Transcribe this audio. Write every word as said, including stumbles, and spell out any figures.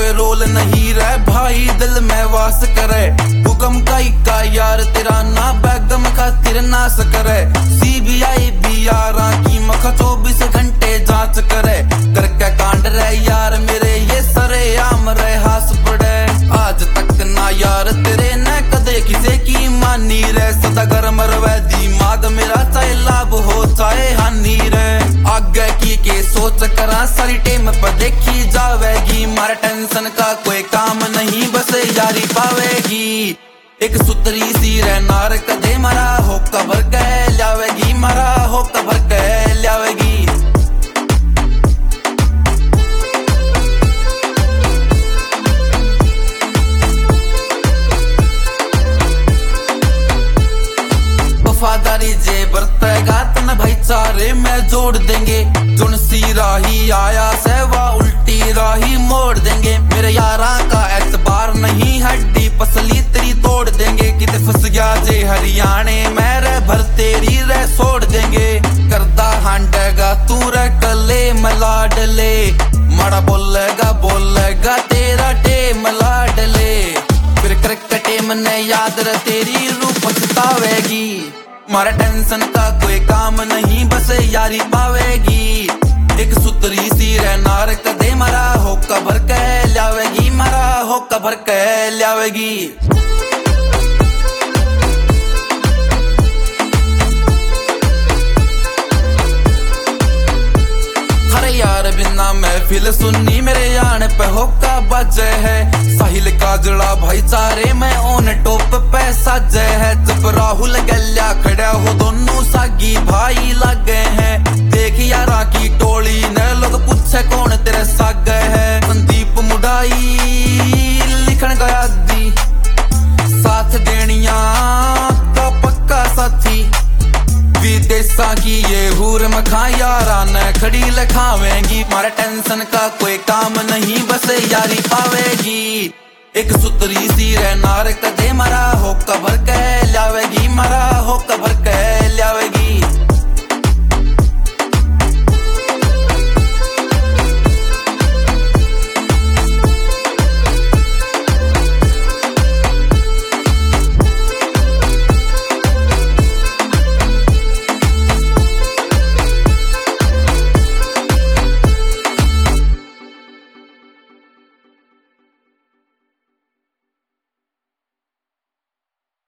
कोई रोल नहीं रहे भाई दिल में वास करे। हुक्म का इक्का यार तेरा ना बैगम खातिर नाश करे। सीबीआई भी यारा की मखा चौबीस घंटे जांच करे। करके कांड रहे यार मेरे ये सरे आम रहे हास पड़े। आज तक ना यार तेरे न कदे किसे की मानी रे। सदा गर्म रवे दिमाग मेरा चाहे लाभ हो चाहे हानि रे। आगे की के सोच करा सारी टेम पर देखी जावेगी। मारे टेंशन का कोई काम नहीं बस यारी पावेगी। एक सुतरी सी रे नार कदे मारा हो कबर कह लावेगी। मारा हो कबर कह लावेगी। वफादारी जे बरतेगा तन भाईचारे में जोड़ देंगे। जुन सी राही आया सेवा उल्टी राही मोड़ देंगे। मेरे यारा का एतबार नहीं हड्डी पसली तेरी तोड़ देंगे। किते फंस गया जे हरियाणे में रे भर तेरी रे छोड़ देंगे। करदा हांडेगा तू रे कले मलाड ले। माड़ा बोलेगा बोलेगा तेरा टेम लाड ले। फिर करकटे मने याद रे तेरी रूप पछतावेगी। मारा टेंशन का कोई काम नहीं बस यारी पावेगी। एक सुतरी सी रे नार कदे मारा हो कबर कह लावेगी। मारा हो कबर कह लावेगी। हरे यार बिना महफिल सुननी मेरे आने पे होका बजे है। साहिल का जड़ा भाईचारे में ओन टॉप पे साजे है। जब राहुल गल्या खड़ा हो दोनों सागी भाई लगे हैं। देख यारा की टोली ने लोग पूछे कौन तेरे सागे है। संदीप मुडाई लिखन गया दी साथ देनिया का पक्का साथी। विदेशा की ये हूर मखा यारा न खड़ी लखावेंगी। मारे टेंशन का कोई काम नहीं बस यारी पावेगी। एक सुतरी सी रे नार कदे मारा हो कबर कह लावेगी। मारा हो कबर कह